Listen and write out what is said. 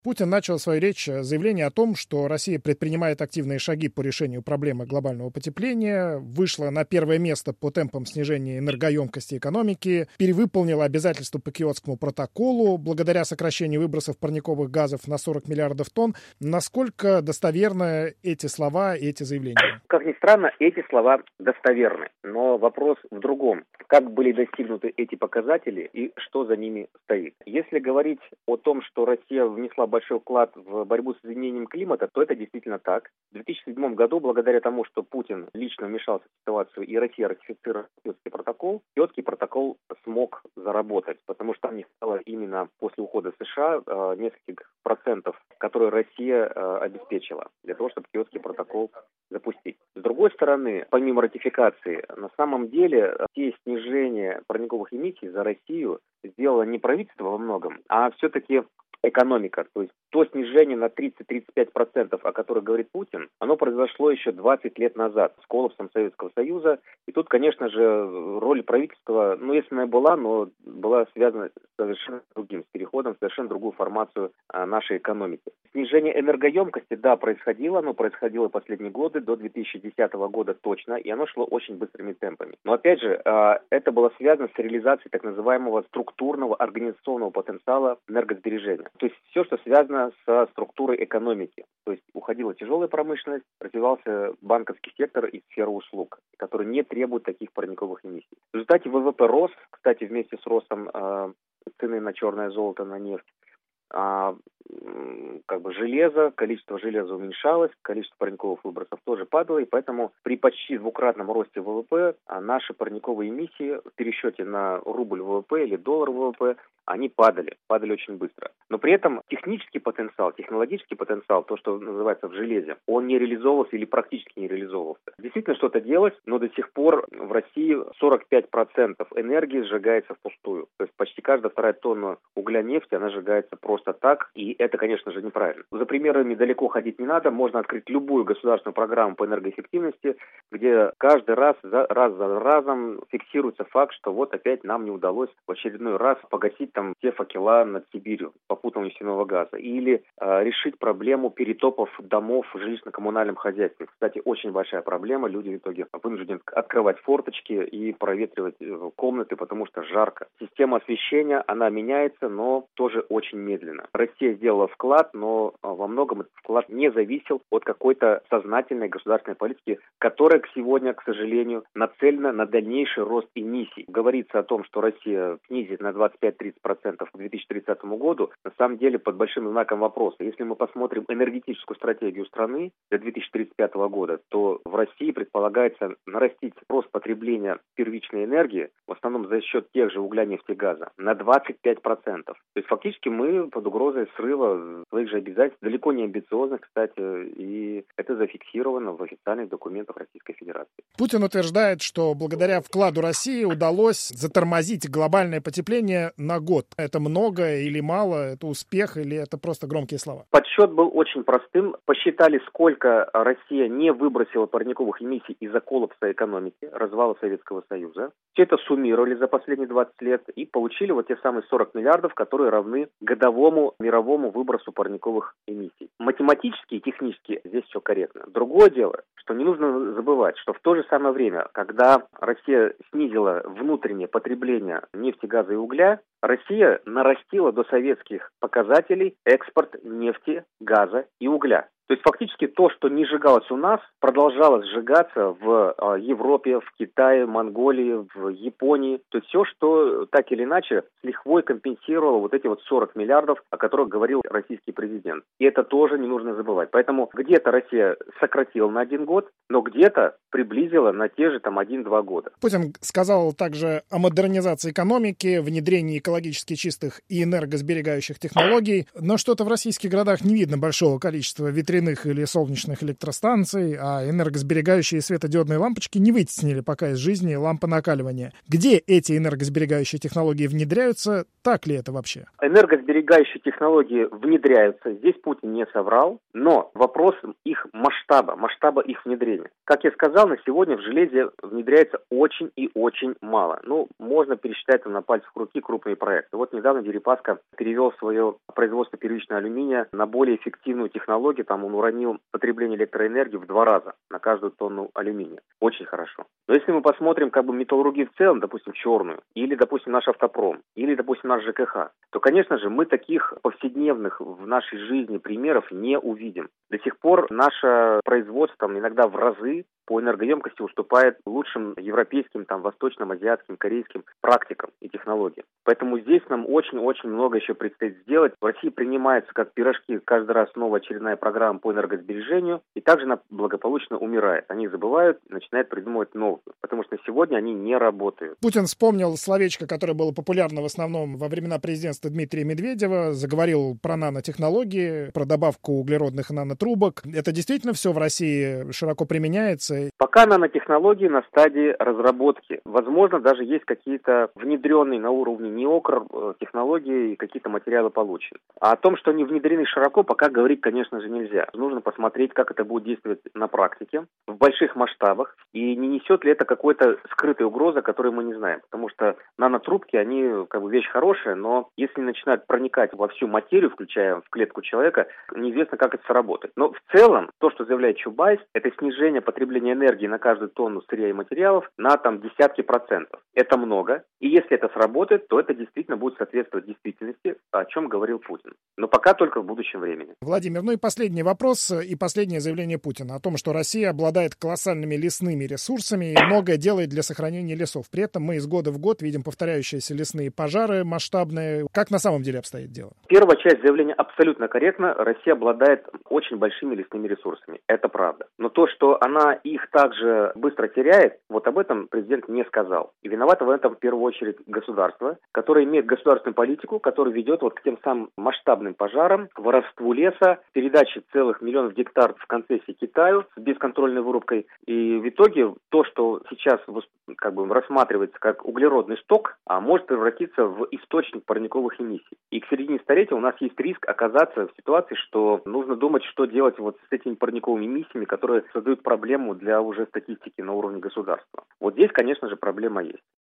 Путин начал свою речь с заявления о том, что Россия предпринимает активные шаги по решению проблемы глобального потепления, вышла на первое место по темпам снижения энергоемкости экономики, перевыполнила обязательства по Киотскому протоколу благодаря сокращению выбросов парниковых газов на 40 миллиардов тонн. Насколько достоверны эти слова и эти заявления? Как ни странно, эти слова достоверны. Но вопрос в другом. Как были достигнуты эти показатели и что за ними стоит? Если говорить о том, что Россия внесла большой вклад в борьбу с изменением климата, то это действительно так. В 2007 году, благодаря тому, что Путин лично вмешался в ситуацию и Россия ратифицировала Киотский протокол смог заработать, потому что там не стало именно после ухода США нескольких процентов, которые Россия обеспечила для того, чтобы Киотский протокол запустить. С другой стороны, помимо ратификации, на самом деле те снижения парниковых эмиссий за Россию сделало не правительство во многом, а все-таки экономика. То есть то снижение на 30-35%, о которых говорит Путин, оно произошло еще 20 лет назад с коллапсом Советского Союза. И тут, конечно же, роль правительства, если она была, но была связана с совершенно другим, с переходом в совершенно другую формацию нашей экономики. Снижение энергоемкости, да, происходило, оно происходило в последние годы, до 2010 года точно, и оно шло очень быстрыми темпами. Но опять же, это было связано с реализацией так называемого структурного организационного потенциала энергосбережения. То есть все, что связано со структурой экономики. То есть уходила тяжелая промышленность, развивался банковский сектор и сфера услуг, которые не требуют таких парниковых эмиссий. В результате ВВП рос, кстати, вместе с ростом цены на черное золото, на нефть. Количество железа уменьшалось, количество парниковых выбросов тоже падало, и поэтому при почти двукратном росте ВВП наши парниковые эмиссии в пересчете на рубль ВВП или доллар ВВП, они падали очень быстро. Но при этом технический потенциал, технологический потенциал, то, что называется в железе, он не реализовывался или практически не реализовывался. Действительно что-то делать, но до сих пор в России 45% энергии сжигается впустую. То есть почти каждая вторая тонна угля нефти, она сжигается просто так, и это, конечно же, неправильно. За примерами далеко ходить не надо, можно открыть любую государственную программу по энергоэффективности, где каждый раз за разом фиксируется факт, что вот опять нам не удалось в очередной раз погасить там те факела над Сибирью попутного нефтяного газа, или решить проблему перетопов домов в жилищно-коммунальном хозяйстве. Кстати, очень большая проблема, люди в итоге вынуждены открывать форточки и проветривать комнаты, потому что жарко. Система освещения, она меняется, но тоже очень медленно. Россия сделала вклад, но во многом этот вклад не зависел от какой-то сознательной государственной политики, которая сегодня, к сожалению, нацелена на дальнейший рост эмиссий. Говорится о том, что Россия снизит на 25-30% к 2030 году, на самом деле под большим знаком вопроса. Если мы посмотрим энергетическую стратегию страны до 2035 года, то в России предполагается нарастить рост потребления первичной энергии, в основном за счет тех же угля, нефти и газа, на 25%. То есть фактически мы под угрозой срыва своих же обязательств, далеко не амбициозных, кстати, и это зафиксировано в официальных документах Российской Федерации. Путин утверждает, что благодаря вкладу России удалось затормозить глобальное потепление на год. Это много или мало? Это успех или это просто громкие слова? Подсчет был очень простым. Посчитали, сколько Россия не выбросила парниковых эмиссий из-за коллапса экономики, развала Советского Союза. Все это суммировали за последние 20 лет и получили вот те самые 40 миллиардов, которые равны годовому мировому выбросу парниковых эмиссий. Математически и технически здесь все корректно. Другое дело, что не нужно забывать, что в то же самое время, когда Россия снизила внутреннее потребление нефти, газа и угля, Россия нарастила до советских показателей экспорт нефти, газа и угля. То есть фактически то, что не сжигалось у нас, продолжало сжигаться в Европе, в Китае, Монголии, в Японии. То есть все, что так или иначе с лихвой компенсировало вот эти вот 40 миллиардов, о которых говорил российский президент. И это тоже не нужно забывать. Поэтому где-то Россия сократила на 1 год, но где-то приблизила на те же 1-2 года. Путин сказал также о модернизации экономики, внедрении экологически чистых и энергосберегающих технологий, но что-то в российских городах не видно большого количества ветряных ветряных или солнечных электростанций, а энергосберегающие светодиодные лампочки не вытеснили пока из жизни лампы накаливания. Где эти энергосберегающие технологии внедряются? Так ли это вообще? Энергосберегающие технологии внедряются. Здесь Путин не соврал, но вопрос их масштаба их внедрения. Как я сказал, на сегодня в железе внедряется очень и очень мало. Можно пересчитать на пальцах руки крупные проекты. Вот недавно Дерипаска перевел свое производство первичного алюминия на более эффективную технологию. Там он уронил потребление электроэнергии в 2 раза на каждую тонну алюминия. Очень хорошо. Но если мы посмотрим металлургию в целом, допустим, черную, или, допустим, наш автопром, или, допустим, наш ЖКХ, то, конечно же, мы таких повседневных в нашей жизни примеров не увидим. До сих пор наше производство иногда в разы по энергоемкости уступает лучшим европейским, восточным, азиатским, корейским практикам и технологиям. Поэтому здесь нам очень-очень много еще предстоит сделать. В России принимается как пирожки каждый раз новая очередная программа по энергосбережению, и также она благополучно умирает. Они забывают и начинают придумывать новую, потому что сегодня они не работают. Pутин вспомнил словечко, которое было популярно в основном во времена президентства Дмитрия Медведева, заговорил про нанотехнологии, про добавку углеродных нанотрубок. Это действительно все в России широко применяется? Пока нанотехнологии на стадии разработки. Возможно, даже есть какие-то внедренные на уровне НИОКР технологии и какие-то материалы получены. А о том, что они внедрены широко, пока говорить, конечно же, нельзя. Нужно посмотреть, как это будет действовать на практике, в больших масштабах, и не несет ли это какой-то скрытой угрозы, которую мы не знаем. Потому что нанотрубки, они вещь хорошая, но если начинают проникать во всю материю, включая в клетку человека, неизвестно, как это сработает. Но в целом, то, что заявляет Чубайс, это снижение потребления энергии на каждую тонну сырья и материалов на десятки процентов. Это много. И если это сработает, то это действительно будет соответствовать действительности, о чем говорил Путин. Но пока только в будущем времени. Владимир, и последний вопрос и последнее заявление Путина о том, что Россия обладает колоссальными лесными ресурсами и многое делает для сохранения лесов. При этом мы из года в год видим повторяющиеся лесные пожары масштабные. Как на самом деле обстоит дело? Первая часть заявления абсолютно корректна. Россия обладает очень большими лесными ресурсами. Это правда. Но то, что она их также быстро теряет, об этом президент не сказал. И виновато в этом в первую очередь государство, которое имеет государственную политику, которая ведет к тем самым масштабным пожарам, воровству леса, передаче целых миллионов гектаров в концессии Китаю с бесконтрольной вырубкой. И в итоге то, что сейчас рассматривается как углеродный сток, может превратиться в источник парниковых эмиссий. И к середине столетия у нас есть риск оказаться в ситуации, что нужно думать, что делать с этими парниковыми эмиссиями, которые создают проблему для уже статистики на уровне государства. Здесь, конечно же, проблема есть.